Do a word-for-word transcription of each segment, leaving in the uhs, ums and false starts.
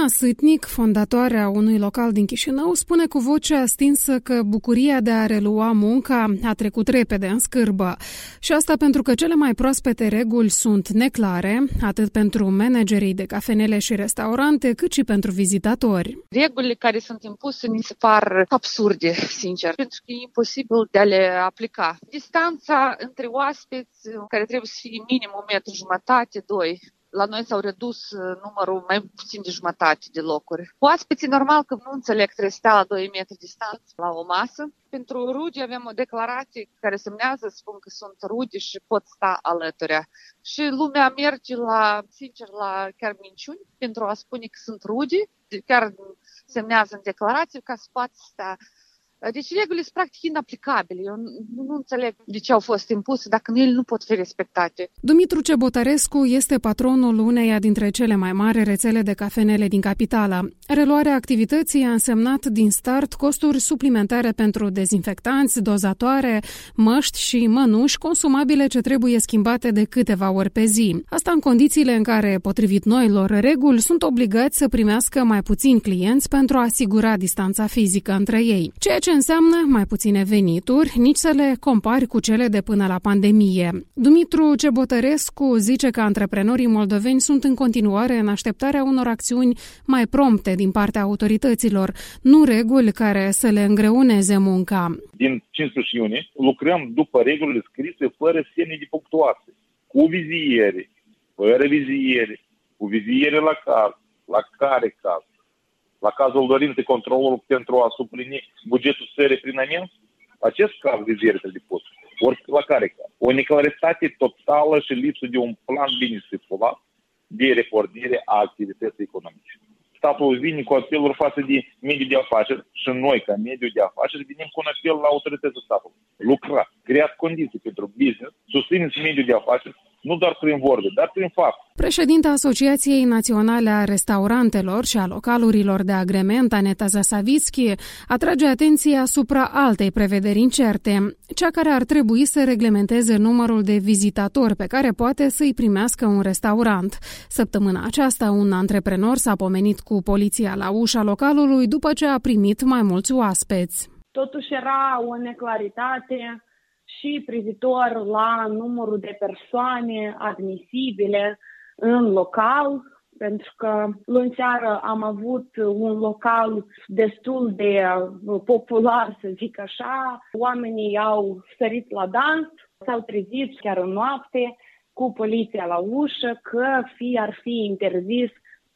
Ioana Sâtnic, fondatoarea unui local din Chișinău, spune cu vocea stinsă că bucuria de a relua munca a trecut repede în scârbă. Și asta pentru că cele mai proaspete reguli sunt neclare, atât pentru managerii de cafenele și restaurante, cât și pentru vizitatori. Regulile care sunt impuse mi se par absurde, sincer, pentru că e imposibil de a le aplica. Distanța între oaspeți, care trebuie să fie minim un metru jumătate, doi. La noi s-au redus numărul mai puțin de jumătate de locuri. Oaspeții, normal că nu înțeleg, trebuie să stea la doi metri distanță la o masă. Pentru rude avem o declarație care semnează, spun că sunt rude și pot sta alături. Și lumea merge la, sincer, la chiar minciuni pentru a spune că sunt rude. Chiar semnează în declarație ca să poată sta. Deci regulile sunt practic inaplicabile. Eu nu, nu înțeleg de ce au fost impuse dacă ele nu pot fi respectate. Dumitru Cebotărescu este patronul uneia dintre cele mai mari rețele de cafenele din capitală. Reluarea activității a însemnat din start costuri suplimentare pentru dezinfectanți, dozatoare, măști și mănuși consumabile ce trebuie schimbate de câteva ori pe zi. Asta în condițiile în care, potrivit noilor reguli, sunt obligați să primească mai puțini clienți pentru a asigura distanța fizică între ei. Ceea ce înseamnă mai puține venituri, nici să le compari cu cele de până la pandemie. Dumitru Cebotărescu zice că antreprenorii moldoveni sunt în continuare în așteptarea unor acțiuni mai prompte din partea autorităților, nu reguli care să le îngreuneze munca. Din cincisprezece iunie lucrăm după regulile scrise fără semne de punctuație, cu viziere, fără viziere, cu viziere la caz, la care caz. La cazul dorinței controlul pentru a suplini bugetul țării prin anunț, acest caz viziere trebuie pus. Ori la care caz? O neclaritate totală și lipsă de un plan bine stipulat de reportire a activității economice. Statul vine cu apeluri față de mediul de afaceri și noi, ca mediul de afaceri, venim cu un apel la autoritățile statului. Lucrați, creați condiții pentru business, susțineți mediul de afaceri, nu doar prin vorbe, dar prin fapt. Președinta Asociației Naționale a Restaurantelor și a Localurilor de Agrement, Aneta Zasavitski, atrage atenția asupra altei prevederi incerte, cea care ar trebui să reglementeze numărul de vizitatori pe care poate să-i primească un restaurant. Săptămâna aceasta, un antreprenor s-a pomenit cu poliția la ușa localului după ce a primit mai mulți oaspeți. Totuși era o neclaritate și privitor la numărul de persoane admisibile în local, pentru că luni seară am avut un local destul de popular, să zic așa. Oamenii au sărit la dans, s-au trezit chiar în noapte cu poliția la ușă că fi ar fi interzis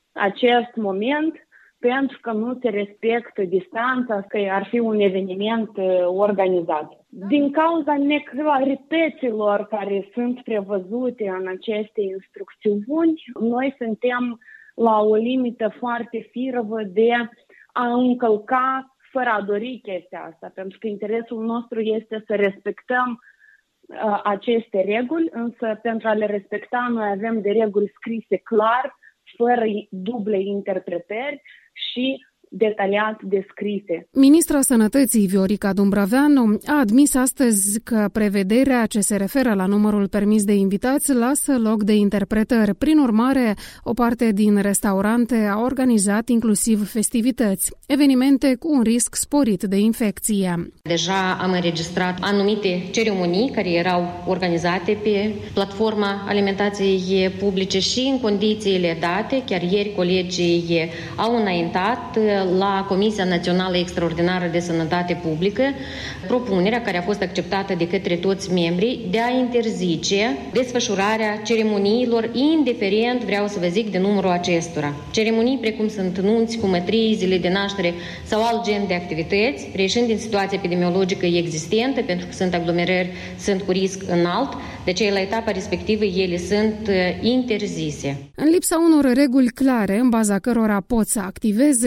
acest moment pentru că nu se respectă distanța, că ar fi un eveniment organizat. Din cauza neclarităților care sunt prevăzute în aceste instrucțiuni, noi suntem la o limită foarte firavă de a încălca fără a dori chestia asta, pentru că interesul nostru este să respectăm uh, aceste reguli, însă pentru a le respecta noi avem de reguli scrise clar, fără duble interpretări și detaliat descrise. Ministra Sănătății Viorica Dumbrăveanu a admis astăzi că prevederea ce se referă la numărul permis de invitați lasă loc de interpretări. Prin urmare, o parte din restaurante a organizat inclusiv festivități, evenimente cu un risc sporit de infecție. Deja am înregistrat anumite ceremonii care erau organizate pe platforma alimentației publice și în condițiile date. Chiar ieri colegii au înaintat la Comisia Națională Extraordinară de Sănătate Publică propunerea care a fost acceptată de către toți membrii de a interzice desfășurarea ceremoniilor, indiferent, vreau să vă zic, de numărul acestora. Ceremonii precum sunt nunți, cumătrii, zile de naștere sau alt gen de activități, reieșind din situația epidemiologică existentă, pentru că sunt aglomerări, sunt cu risc înalt, de aceea la etapa respectivă ele sunt interzise. În lipsa unor reguli clare, în baza cărora pot să activeze, deținătorii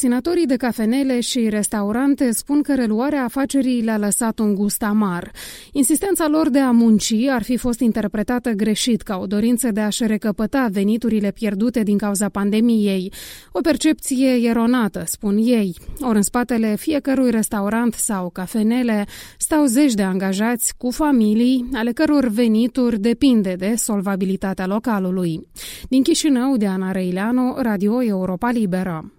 Deținătorii de cafenele și restaurante spun că reluarea afacerii le-a lăsat un gust amar. Insistența lor de a munci ar fi fost interpretată greșit ca o dorință de a-și recăpăta veniturile pierdute din cauza pandemiei. O percepție eronată, spun ei. Ori în spatele fiecărui restaurant sau cafenele stau zeci de angajați cu familii, ale căror venituri depinde de solvabilitatea localului. Din Chișinău, Diana Răileanu, Radio Europa Liberă.